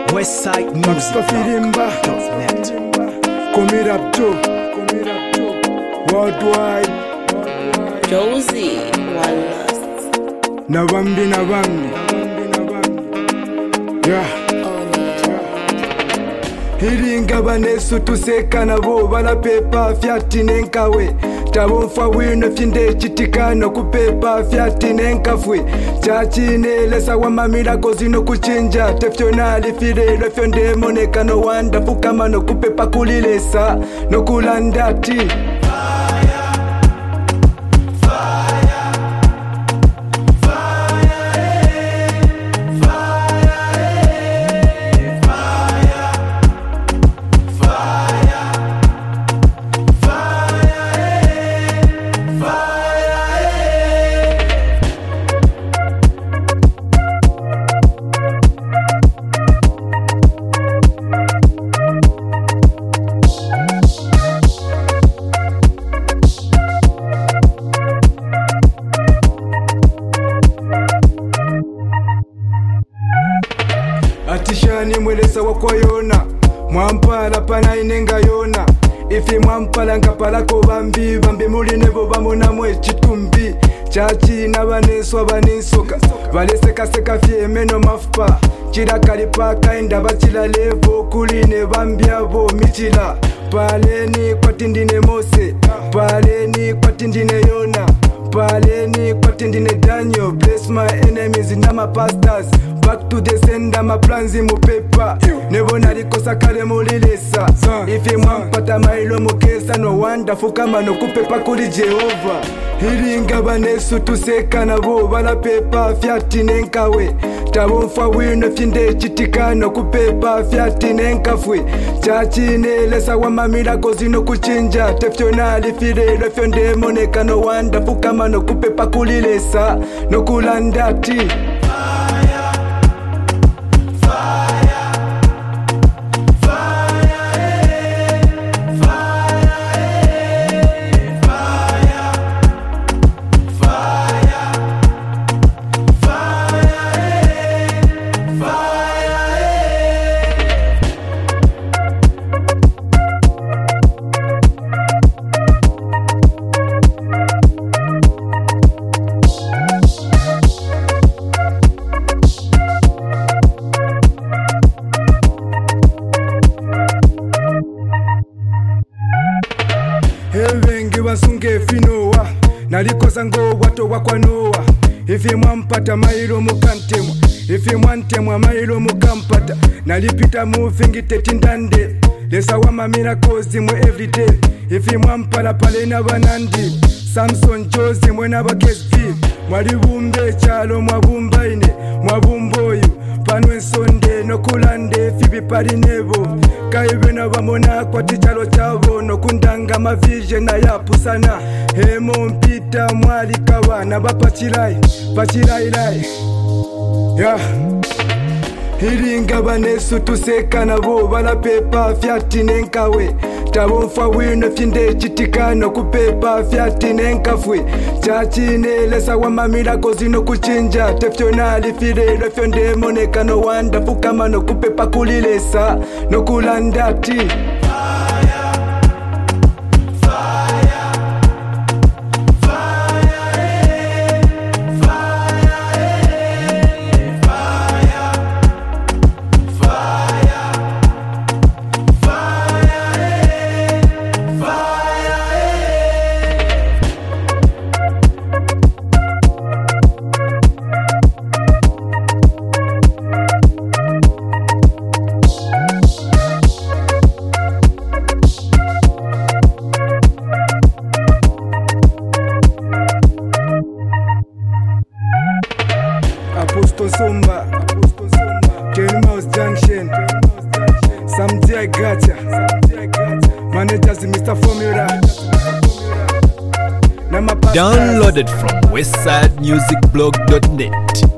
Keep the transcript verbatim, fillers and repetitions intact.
Westside Music dot net. Coming up Joe, worldwide. Josie Wallace. Navambi, Navambi. Yeah. Hiringa banesu tuseka nabo balapepa fyati nenkawe tabonfa wino finde chitikano kupepa fyati nenkafwe chachine lesa wa mamira kozino kuchinja tefyonali fire lefyo ndemoneka no wanda fukama no kupepa kulilesa no kulandati atishani mwelesa wakoyona mwampala pana inenga yona ifi mwampala ngapala ko bambi bambi muli nebo bamona mwe chitumbi chachi na baneswa banisoka baleseka seka fieme no mafupa chira kalipaka enda bachila levo kuline bambyabo michila paleni kwatindine mose paleni kwatindine yona paleni kwatindine Daniel bless my enemies na my pastors back to the sender my plans mu paper nebo nalikosa kale mulilesa ifi mwampata mailo mukesa no wonderful kama no kupepa kuli Jehova hiringa banesu tuseka nabo balapepa fyati nenkawe tabonfa wino finde chitikano kupepa fyati nenkafwe chachine lesa wa mamira kozino kuchinja tefyonali fire lefyo ndemoneka no wonderful kama no kupepa kulilesa no kulandati Evengi wasunge finowa nalikosa ngo wato wakwanowa ifi mwampata mailo mukantemwa ifi mwantemwa mailo mukampata nalipita mufingi tetindande lesa wa mamira kozi mwe everyday ifi mwampala pale na banandi Samson Josie mwena bakesvi mwalibumbe chalo mwabumbaine mwabumboyu panwe sonde no kulande fibi pali nebo kaibe na bamona kwa tichalo chavo no kundanga mavije na yapusana hemo mpita mwali kawana bapachilai pachilai yeah. Hiringa banesu tuseka nabo balapepa fyati nenkawe tabonfa wino finde chitikano kupepa fyati nenkafwe chachine lesa wa mamira kozino kuchinja tefyonali fire lefyo ndemoneka no wonderful kama no kupepa kulilesa no kulandati Apostle Somba, Ten Mouse Junction, Samdi I gotcha, managers Mister Formula. Downloaded from westside music blog dot net.